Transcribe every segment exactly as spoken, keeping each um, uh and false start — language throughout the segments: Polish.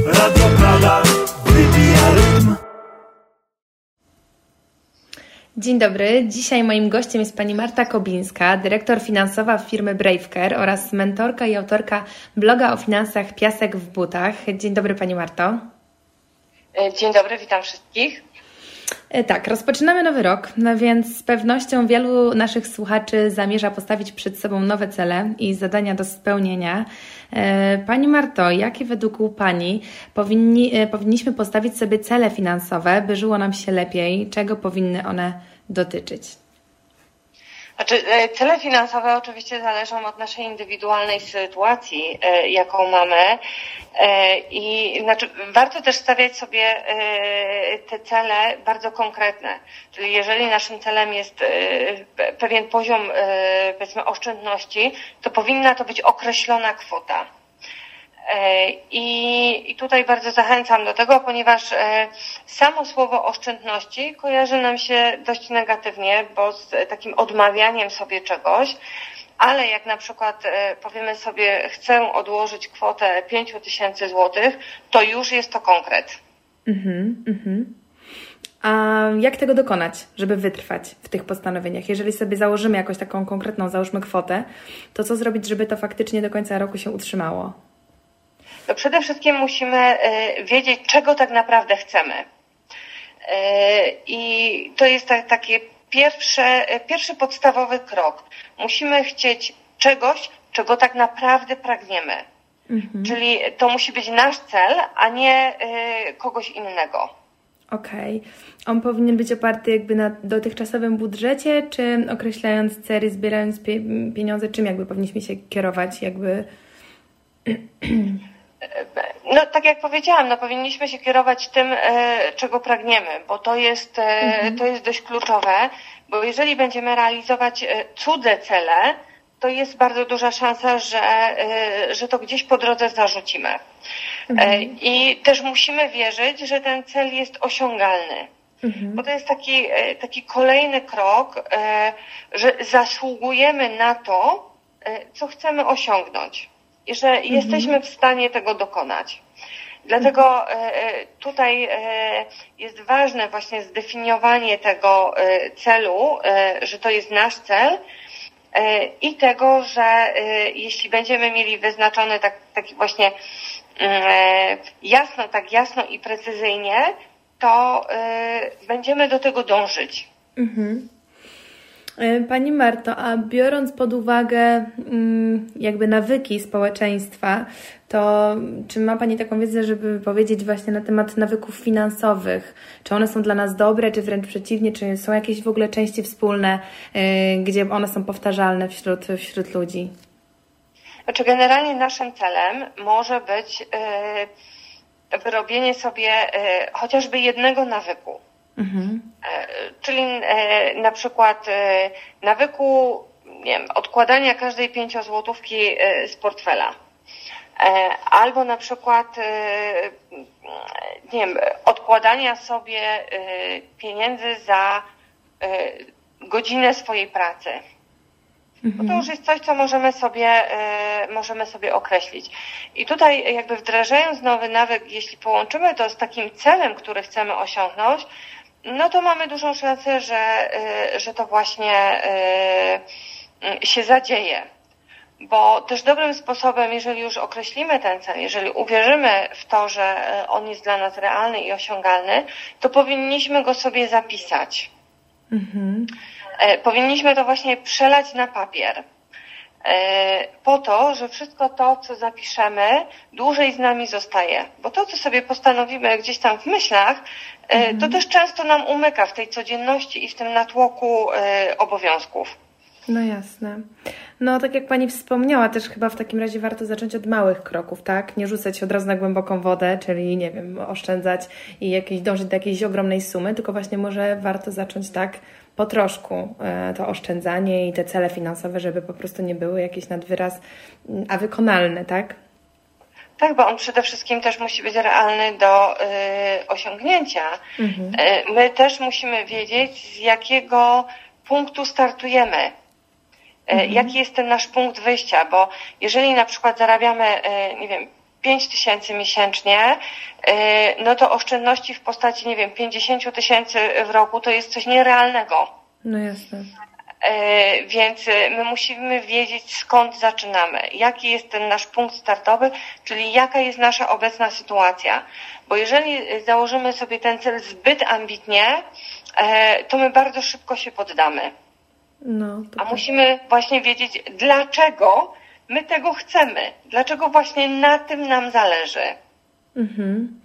Radio Prada wybija rytm. Dzień dobry. Dzisiaj moim gościem jest pani Marta Kobińska, dyrektor finansowa firmy Bravecare oraz mentorka i autorka bloga o finansach Piasek w butach. Dzień dobry pani Marto. Dzień dobry, witam wszystkich. Tak, rozpoczynamy nowy rok, no więc z pewnością wielu naszych słuchaczy zamierza postawić przed sobą nowe cele i zadania do spełnienia. Pani Marto, jakie według Pani powinni, powinniśmy postawić sobie cele finansowe, by żyło nam się lepiej? Czego powinny one dotyczyć? Znaczy, cele finansowe oczywiście zależą od naszej indywidualnej sytuacji, jaką mamy, i znaczy warto też stawiać sobie te cele bardzo konkretne. Czyli jeżeli naszym celem jest pewien poziom, powiedzmy, oszczędności, to powinna to być określona kwota. I, I tutaj bardzo zachęcam do tego, ponieważ samo słowo oszczędności kojarzy nam się dość negatywnie, bo z takim odmawianiem sobie czegoś, ale jak na przykład powiemy sobie, chcę odłożyć kwotę pięć tysięcy złotych, to już jest to konkret. Mhm, mhm. A jak tego dokonać, żeby wytrwać w tych postanowieniach? Jeżeli sobie założymy jakąś taką konkretną, załóżmy kwotę, to co zrobić, żeby to faktycznie do końca roku się utrzymało? No przede wszystkim musimy wiedzieć, czego tak naprawdę chcemy. I to jest taki pierwszy, pierwszy podstawowy krok. Musimy chcieć czegoś, czego tak naprawdę pragniemy. Mhm. Czyli to musi być nasz cel, a nie kogoś innego. Okej. Okay. On powinien być oparty jakby na dotychczasowym budżecie, czy określając cele, zbierając pie- pieniądze, czym jakby powinniśmy się kierować jakby... No tak jak powiedziałam, no powinniśmy się kierować tym, czego pragniemy, bo to jest, mhm. to jest dość kluczowe, bo jeżeli będziemy realizować cudze cele, to jest bardzo duża szansa, że, że to gdzieś po drodze zarzucimy. Mhm. I też musimy wierzyć, że ten cel jest osiągalny. Mhm. Bo to jest taki, taki kolejny krok, że zasługujemy na to, co chcemy osiągnąć. I że mhm. jesteśmy w stanie tego dokonać. Dlatego tutaj jest ważne właśnie zdefiniowanie tego celu, że to jest nasz cel i tego, że jeśli będziemy mieli wyznaczony tak, taki właśnie jasno, tak jasno i precyzyjnie, to będziemy do tego dążyć. Mhm. Pani Marto, a biorąc pod uwagę jakby nawyki społeczeństwa, to czy ma Pani taką wiedzę, żeby powiedzieć właśnie na temat nawyków finansowych? Czy one są dla nas dobre, czy wręcz przeciwnie? Czy są jakieś w ogóle części wspólne, gdzie one są powtarzalne wśród, wśród ludzi? Znaczy generalnie naszym celem może być wyrobienie sobie chociażby jednego nawyku. Mhm. Czyli na przykład nawyku, nie wiem, odkładania każdej pięciozłotówki z portfela. Albo na przykład, nie wiem, odkładania sobie pieniędzy za godzinę swojej pracy. Mhm. Bo to już jest coś, co możemy sobie, możemy sobie określić. I tutaj jakby wdrażając nowy nawyk, jeśli połączymy to z takim celem, który chcemy osiągnąć, no to mamy dużą szansę, że, że to właśnie się zadzieje. Bo też dobrym sposobem, jeżeli już określimy ten cel, jeżeli uwierzymy w to, że on jest dla nas realny i osiągalny, to powinniśmy go sobie zapisać. Mhm. Powinniśmy to właśnie przelać na papier. Po to, że wszystko to, co zapiszemy, dłużej z nami zostaje. Bo to, co sobie postanowimy gdzieś tam w myślach, mhm. to też często nam umyka w tej codzienności i w tym natłoku obowiązków. No jasne. No tak jak Pani wspomniała, też chyba w takim razie warto zacząć od małych kroków, tak? Nie rzucać się od razu na głęboką wodę, czyli nie wiem, oszczędzać i jakieś, dążyć do jakiejś ogromnej sumy, tylko właśnie może warto zacząć tak po troszku to oszczędzanie i te cele finansowe, żeby po prostu nie były jakieś nad wyraz, a wykonalne, tak? Tak, bo on przede wszystkim też musi być realny do y, osiągnięcia. Mhm. Y, my też musimy wiedzieć, z jakiego punktu startujemy. Mhm. Jaki jest ten nasz punkt wyjścia, bo jeżeli na przykład zarabiamy, nie wiem, pięć tysięcy miesięcznie, no to oszczędności w postaci, nie wiem, pięćdziesiąt tysięcy w roku to jest coś nierealnego. No jasne. Więc my musimy wiedzieć, skąd zaczynamy, jaki jest ten nasz punkt startowy, czyli jaka jest nasza obecna sytuacja. Bo jeżeli założymy sobie ten cel zbyt ambitnie, to my bardzo szybko się poddamy. No, A musimy właśnie wiedzieć, dlaczego my tego chcemy, dlaczego właśnie na tym nam zależy. Mhm.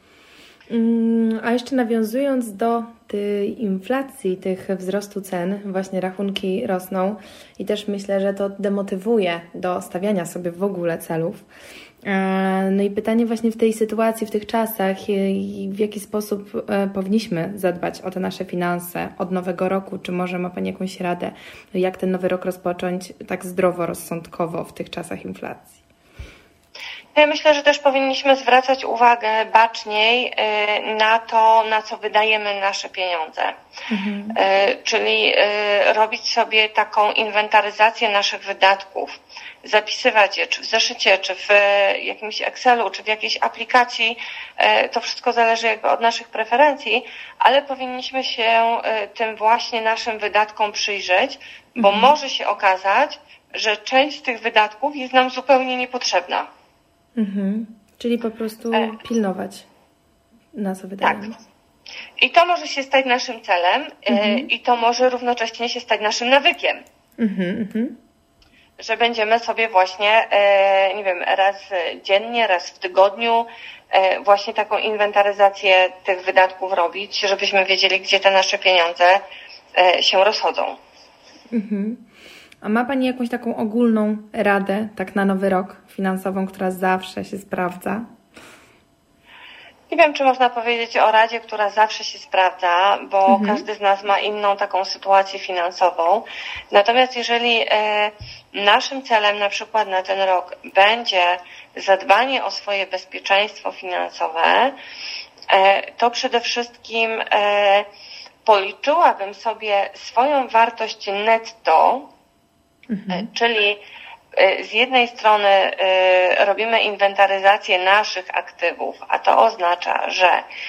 A jeszcze nawiązując do tej inflacji, tych wzrostu cen, właśnie rachunki rosną i też myślę, że to demotywuje do stawiania sobie w ogóle celów. No i pytanie właśnie w tej sytuacji, w tych czasach, w jaki sposób powinniśmy zadbać o te nasze finanse od nowego roku? Czy może ma Pani jakąś radę, jak ten nowy rok rozpocząć tak zdrowo, rozsądkowo w tych czasach inflacji? Ja myślę, że też powinniśmy zwracać uwagę baczniej na to, na co wydajemy nasze pieniądze. Mhm. Czyli robić sobie taką inwentaryzację naszych wydatków, zapisywać je, czy w zeszycie, czy w jakimś Excelu, czy w jakiejś aplikacji. To wszystko zależy jakby od naszych preferencji, ale powinniśmy się tym właśnie naszym wydatkom przyjrzeć, bo mhm. może się okazać, że część z tych wydatków jest nam zupełnie niepotrzebna. Mhm. Czyli po prostu pilnować, na co wydajemy. Tak. I to może się stać naszym celem mhm. i to może równocześnie się stać naszym nawykiem. Mhm, mhm. Że będziemy sobie właśnie, nie wiem, raz dziennie, raz w tygodniu właśnie taką inwentaryzację tych wydatków robić, żebyśmy wiedzieli, gdzie te nasze pieniądze się rozchodzą. Mhm. A ma Pani jakąś taką ogólną radę, tak na nowy rok, finansową, która zawsze się sprawdza? Nie wiem, czy można powiedzieć o radzie, która zawsze się sprawdza, bo mhm. każdy z nas ma inną taką sytuację finansową. Natomiast jeżeli e, naszym celem na przykład na ten rok będzie zadbanie o swoje bezpieczeństwo finansowe, e, to przede wszystkim e, policzyłabym sobie swoją wartość netto, mhm. czyli z jednej strony robimy inwentaryzację naszych aktywów, a to oznacza, że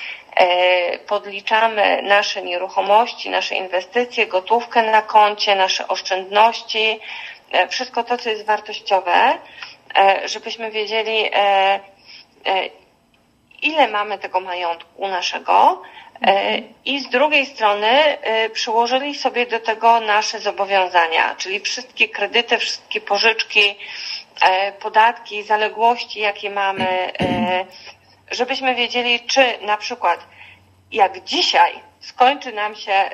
podliczamy nasze nieruchomości, nasze inwestycje, gotówkę na koncie, nasze oszczędności, wszystko to, co jest wartościowe, żebyśmy wiedzieli, ile mamy tego majątku naszego, i z drugiej strony przyłożyli sobie do tego nasze zobowiązania, czyli wszystkie kredyty, wszystkie pożyczki, podatki, zaległości, jakie mamy, żebyśmy wiedzieli, czy na przykład jak dzisiaj skończy nam się,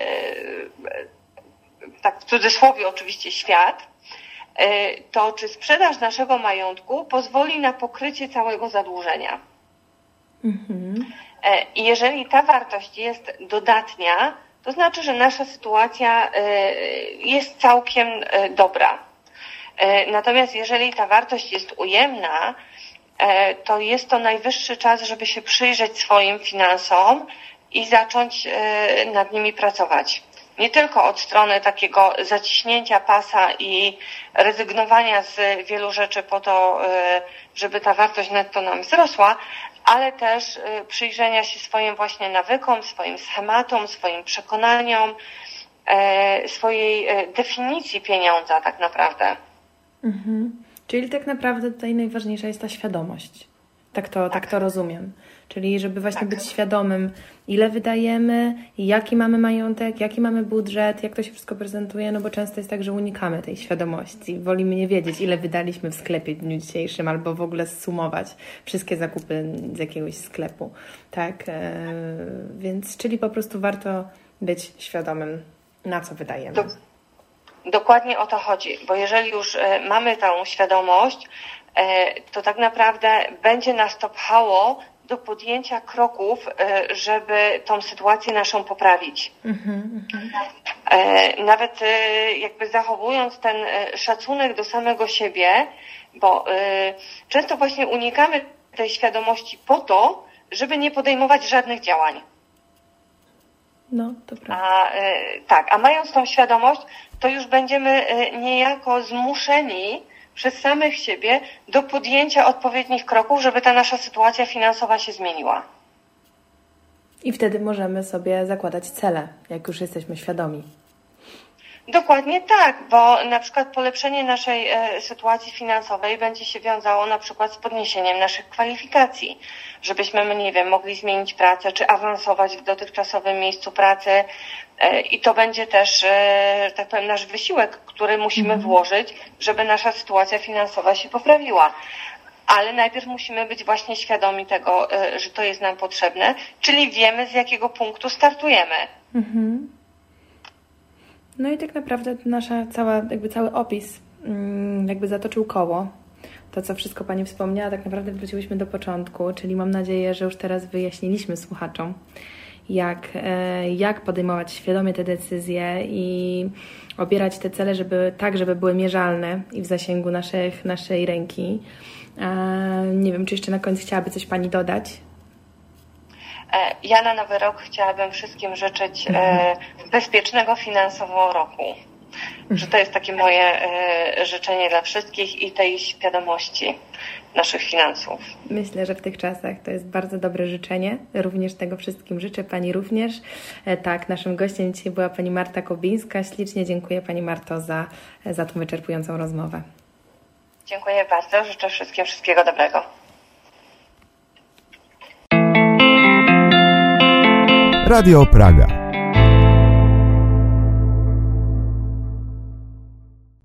tak w cudzysłowie oczywiście, świat, to czy sprzedaż naszego majątku pozwoli na pokrycie całego zadłużenia. Mhm. I jeżeli ta wartość jest dodatnia, to znaczy, że nasza sytuacja jest całkiem dobra. Natomiast jeżeli ta wartość jest ujemna, to jest to najwyższy czas, żeby się przyjrzeć swoim finansom i zacząć nad nimi pracować. Nie tylko od strony takiego zaciśnięcia pasa i rezygnowania z wielu rzeczy po to, żeby ta wartość netto nam wzrosła, ale też przyjrzenia się swoim właśnie nawykom, swoim schematom, swoim przekonaniom, swojej definicji pieniądza tak naprawdę. Mhm. Czyli tak naprawdę tutaj najważniejsza jest ta świadomość. Tak to, tak. tak to rozumiem. Czyli żeby właśnie tak. być świadomym, ile wydajemy, jaki mamy majątek, jaki mamy budżet, jak to się wszystko prezentuje, no bo często jest tak, że unikamy tej świadomości. Wolimy nie wiedzieć, ile wydaliśmy w sklepie w dniu dzisiejszym, albo w ogóle zsumować wszystkie zakupy z jakiegoś sklepu. Tak? E, więc, czyli po prostu warto być świadomym, na co wydajemy. Do, dokładnie o to chodzi, bo jeżeli już mamy tą świadomość, to tak naprawdę będzie nas to pchało do podjęcia kroków, żeby tą sytuację naszą poprawić. Mm-hmm, mm-hmm. Nawet jakby zachowując ten szacunek do samego siebie, bo często właśnie unikamy tej świadomości po to, żeby nie podejmować żadnych działań. No, to prawda. A, tak, a mając tą świadomość, to już będziemy niejako zmuszeni przez samych siebie do podjęcia odpowiednich kroków, żeby ta nasza sytuacja finansowa się zmieniła. I wtedy możemy sobie zakładać cele, jak już jesteśmy świadomi. Dokładnie tak, bo na przykład polepszenie naszej e, sytuacji finansowej będzie się wiązało na przykład z podniesieniem naszych kwalifikacji, żebyśmy, nie wiem, mogli zmienić pracę czy awansować w dotychczasowym miejscu pracy e, i to będzie też, e, tak powiem, nasz wysiłek, który musimy mhm. włożyć, żeby nasza sytuacja finansowa się poprawiła. Ale najpierw musimy być właśnie świadomi tego, e, że to jest nam potrzebne, czyli wiemy, z jakiego punktu startujemy. Mhm. No i tak naprawdę nasza cała, jakby cały opis jakby zatoczył koło. To, co wszystko Pani wspomniała, tak naprawdę wróciłyśmy do początku, czyli mam nadzieję, że już teraz wyjaśniliśmy słuchaczom, jak, jak podejmować świadomie te decyzje i obierać te cele, żeby tak, żeby były mierzalne i w zasięgu naszych, naszej ręki. Nie wiem, czy jeszcze na koniec chciałaby coś Pani dodać? Ja na Nowy Rok chciałabym wszystkim życzyć e, bezpiecznego finansowo roku. Że to jest takie moje e, życzenie dla wszystkich i tej świadomości naszych finansów. Myślę, że w tych czasach to jest bardzo dobre życzenie. Również tego wszystkim życzę. Pani również. E, tak, naszym gościem dzisiaj była Pani Marta Kobińska. Ślicznie dziękuję Pani Marto za, za tą wyczerpującą rozmowę. Dziękuję bardzo. Życzę wszystkim wszystkiego dobrego. Radio Praga.